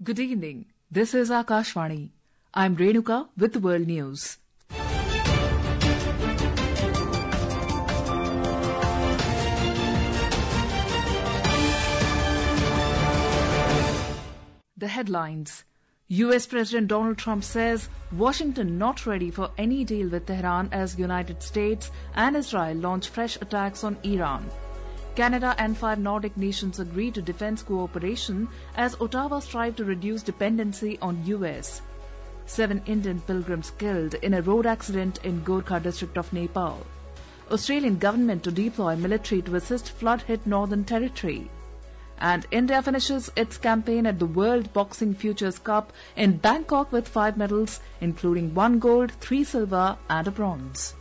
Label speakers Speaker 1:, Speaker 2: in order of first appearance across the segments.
Speaker 1: Good evening. This is Akashvani. I'm Renuka with the World News. The headlines. U.S. President Donald Trump says Washington not ready for any deal with Tehran as United States and Israel launch fresh attacks on Iran. Canada and 5 Nordic nations agree to defense cooperation as Ottawa strive to reduce dependency on U.S. 7 Indian pilgrims killed in a road accident in Gorkha district of Nepal. Australian government to deploy military to assist flood-hit Northern Territory. And India finishes its campaign at the World Boxing Futures Cup in Bangkok with 5 medals, including 1 gold, 3 silver and a bronze.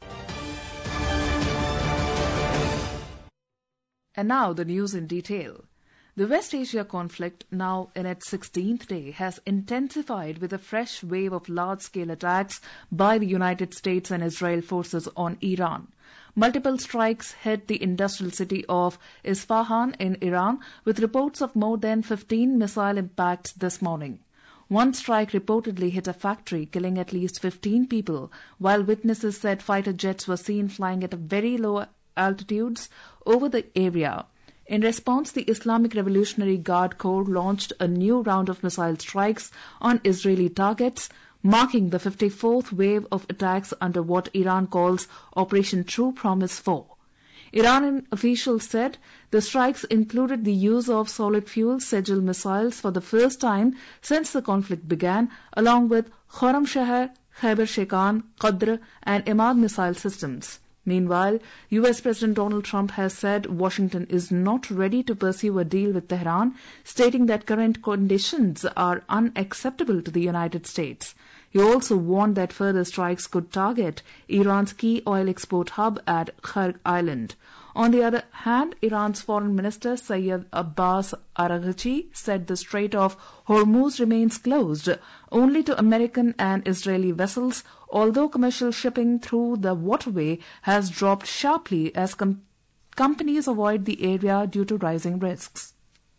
Speaker 1: And now the news in detail. The West Asia conflict, now in its 16th day, has intensified with a fresh wave of large-scale attacks by the United States and Israel forces on Iran. Multiple strikes hit the industrial city of Isfahan in Iran, with reports of more than 15 missile impacts this morning. One strike reportedly hit a factory, killing at least 15 people, while witnesses said fighter jets were seen flying at very low altitudes over the area. In response, the Islamic Revolutionary Guard Corps launched a new round of missile strikes on Israeli targets, marking the 54th wave of attacks under what Iran calls Operation True Promise 4. Iranian officials said the strikes included the use of solid-fuel Sejil missiles for the first time since the conflict began, along with Khorramshahr, Khyber Shekan, Qadr and Imad missile systems. Meanwhile, U.S. President Donald Trump has said Washington is not ready to pursue a deal with Tehran, stating that current conditions are unacceptable to the United States. He also warned that further strikes could target Iran's key oil export hub at Kharg Island. On the other hand, Iran's Foreign Minister Sayyid Abbas Araghchi said the Strait of Hormuz remains closed only to American and Israeli vessels, although commercial shipping through the waterway has dropped sharply as companies avoid the area due to rising risks.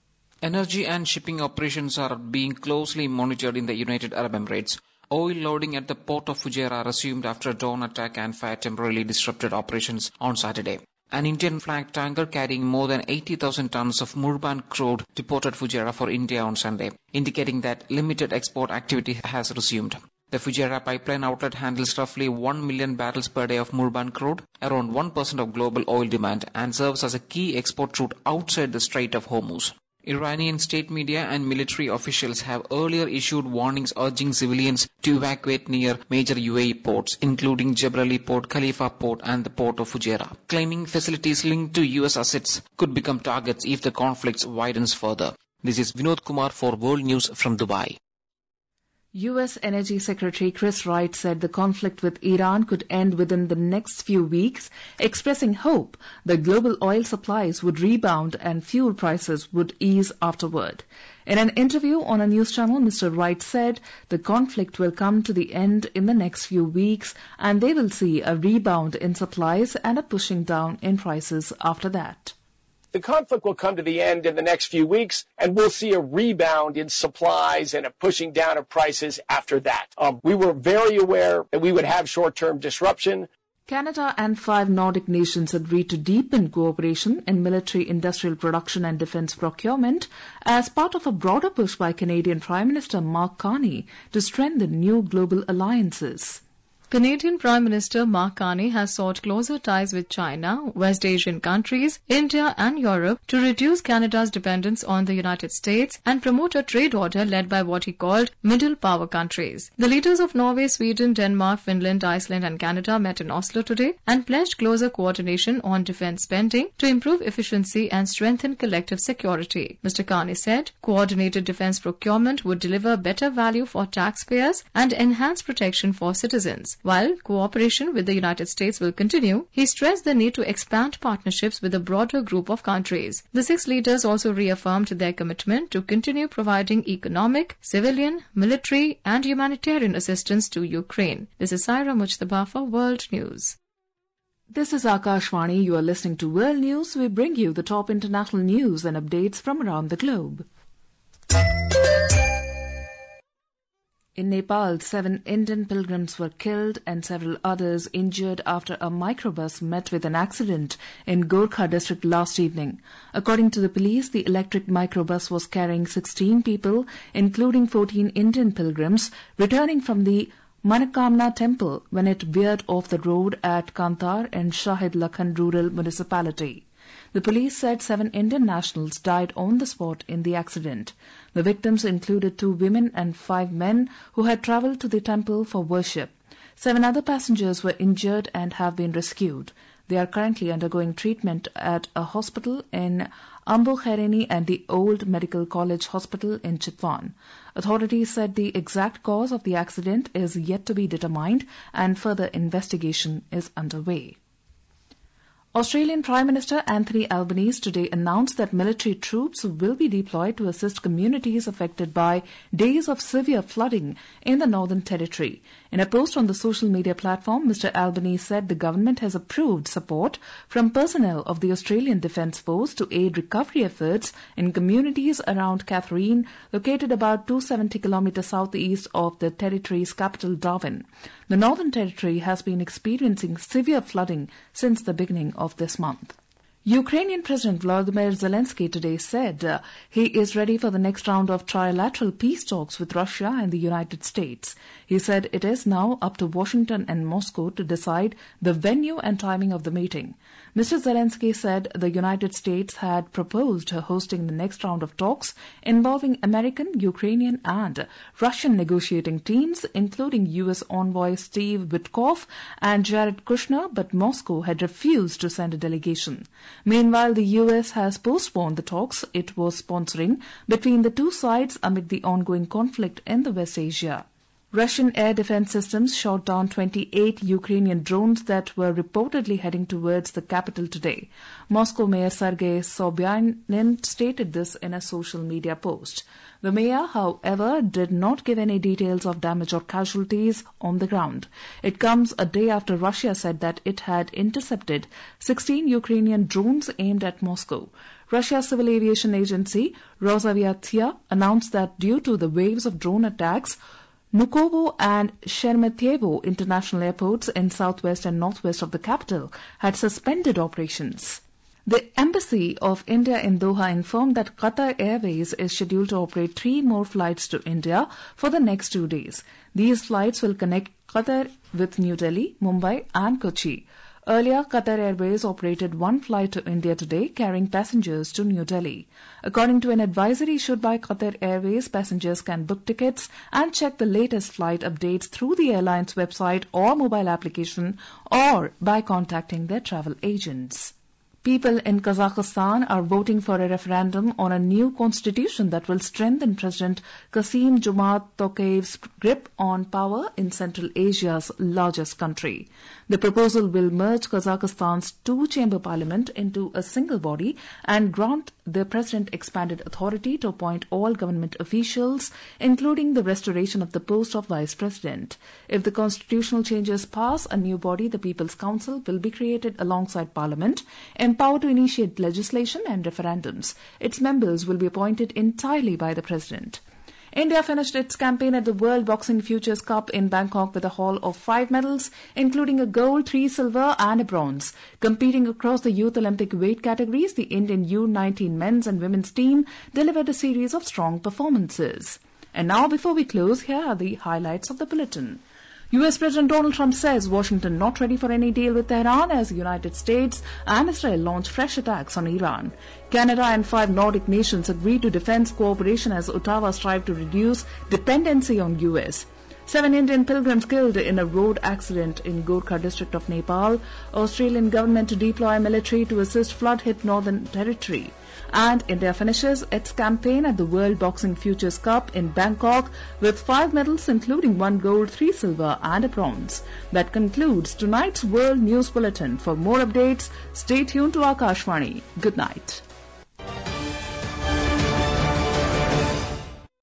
Speaker 2: Energy and shipping operations are being closely monitored in the United Arab Emirates. Oil loading at the port of Fujairah resumed after a dawn attack and fire temporarily disrupted operations on Saturday. An Indian-flagged tanker carrying more than 80,000 tons of Murban crude deported Fujairah for India on Sunday, indicating that limited export activity has resumed. The Fujairah pipeline outlet handles roughly 1 million barrels per day of Murban crude, around 1% of global oil demand, and serves as a key export route outside the Strait of Hormuz. Iranian state media and military officials have earlier issued warnings urging civilians to evacuate near major UAE ports, including Jebel Ali Port, Khalifa Port and the port of Fujairah, claiming facilities linked to US assets could become targets if the conflict widens further. This is Vinod Kumar for World News from Dubai.
Speaker 1: U.S. Energy Secretary Chris Wright said the conflict with Iran could end within the next few weeks, expressing hope that global oil supplies would rebound and fuel prices would ease afterward. In an interview on a news channel, Mr. Wright said the conflict will come to the end in the next few weeks and they will see a rebound in supplies and a pushing down in prices after that.
Speaker 3: The conflict will come to the end in the next few weeks, and we'll see a rebound in supplies and a pushing down of prices after that. We were very aware that we would have short-term disruption.
Speaker 1: Canada and 5 Nordic nations agreed to deepen cooperation in military industrial production and defence procurement as part of a broader push by Canadian Prime Minister Mark Carney to strengthen new global alliances.
Speaker 4: Canadian Prime Minister Mark Carney has sought closer ties with China, West Asian countries, India and Europe to reduce Canada's dependence on the United States and promote a trade order led by what he called middle power countries. The leaders of Norway, Sweden, Denmark, Finland, Iceland and Canada met in Oslo today and pledged closer coordination on defence spending to improve efficiency and strengthen collective security. Mr. Carney said coordinated defence procurement would deliver better value for taxpayers and enhance protection for citizens. While cooperation with the United States will continue, he stressed the need to expand partnerships with a broader group of countries. The 6 leaders also reaffirmed their commitment to continue providing economic, civilian, military and humanitarian assistance to Ukraine. This is Saira Mujtaba for World News.
Speaker 1: This is Akashvani. You are listening to World News. We bring you the top international news and updates from around the globe. In Nepal, 7 Indian pilgrims were killed and several others injured after a microbus met with an accident in Gorkha district last evening. According to the police, the electric microbus was carrying 16 people, including 14 Indian pilgrims, returning from the Manakamna temple when it veered off the road at Kantar in Shahid Lakhan rural municipality. The police said 7 Indian nationals died on the spot in the accident. The victims included 2 women and 5 men who had travelled to the temple for worship. 7 other passengers were injured and have been rescued. They are currently undergoing treatment at a hospital in Ambu Khairani and the Old Medical College Hospital in Chitwan. Authorities said the exact cause of the accident is yet to be determined and further investigation is underway. Australian Prime Minister Anthony Albanese today announced that military troops will be deployed to assist communities affected by days of severe flooding in the Northern Territory. In a post on the social media platform, Mr. Albanese said the government has approved support from personnel of the Australian Defence Force to aid recovery efforts in communities around Katherine, located about 270 kilometres southeast of the territory's capital, Darwin. The Northern Territory has been experiencing severe flooding since the beginning of this month. Ukrainian President Volodymyr Zelensky today said he is ready for the next round of trilateral peace talks with Russia and the United States. He said it is now up to Washington and Moscow to decide the venue and timing of the meeting. Mr. Zelensky said the United States had proposed hosting the next round of talks involving American, Ukrainian and Russian negotiating teams, including U.S. envoy Steve Witkoff and Jared Kushner, but Moscow had refused to send a delegation. Meanwhile, the U.S. has postponed the talks it was sponsoring between the two sides amid the ongoing conflict in the West Asia. Russian air defense systems shot down 28 Ukrainian drones that were reportedly heading towards the capital today. Moscow Mayor Sergei Sobyanin stated this in a social media post. The mayor, however, did not give any details of damage or casualties on the ground. It comes a day after Russia said that it had intercepted 16 Ukrainian drones aimed at Moscow. Russia's civil aviation agency, Rosaviatsia, announced that due to the waves of drone attacks, Nukovo and Sheremetyevo international airports in southwest and northwest of the capital had suspended operations. The Embassy of India in Doha informed that Qatar Airways is scheduled to operate 3 more flights to India for the next 2 days. These flights will connect Qatar with New Delhi, Mumbai and Kochi. Earlier, Qatar Airways operated 1 flight to India today, carrying passengers to New Delhi. According to an advisory issued by Qatar Airways, passengers can book tickets and check the latest flight updates through the airline's website or mobile application or by contacting their travel agents. People in Kazakhstan are voting for a referendum on a new constitution that will strengthen President Kassym-Jomart Tokayev's grip on power in Central Asia's largest country. The proposal will merge Kazakhstan's 2-chamber parliament into a single body and grant the president expanded authority to appoint all government officials, including the restoration of the post of vice president. If the constitutional changes pass, a new body, the People's Council, will be created alongside parliament, empowered to initiate legislation and referendums. Its members will be appointed entirely by the president. India finished its campaign at the World Boxing Futures Cup in Bangkok with a haul of 5 medals, including a gold, 3 silver and a bronze. Competing across the youth Olympic weight categories, the Indian U19 men's and women's team delivered a series of strong performances. And now, before we close, here are the highlights of the bulletin. U.S. President Donald Trump says Washington not ready for any deal with Tehran as the United States and Israel launch fresh attacks on Iran. Canada and 5 Nordic nations agree to defense cooperation as Ottawa strive to reduce dependency on U.S. 7 Indian pilgrims killed in a road accident in Gorkha district of Nepal. Australian government to deploy military to assist flood-hit Northern Territory. And India finishes its campaign at the World Boxing Futures Cup in Bangkok with 5 medals, including 1 gold, 3 silver and a bronze. That concludes tonight's World News Bulletin. For more updates, stay tuned to Akashvani. Good night.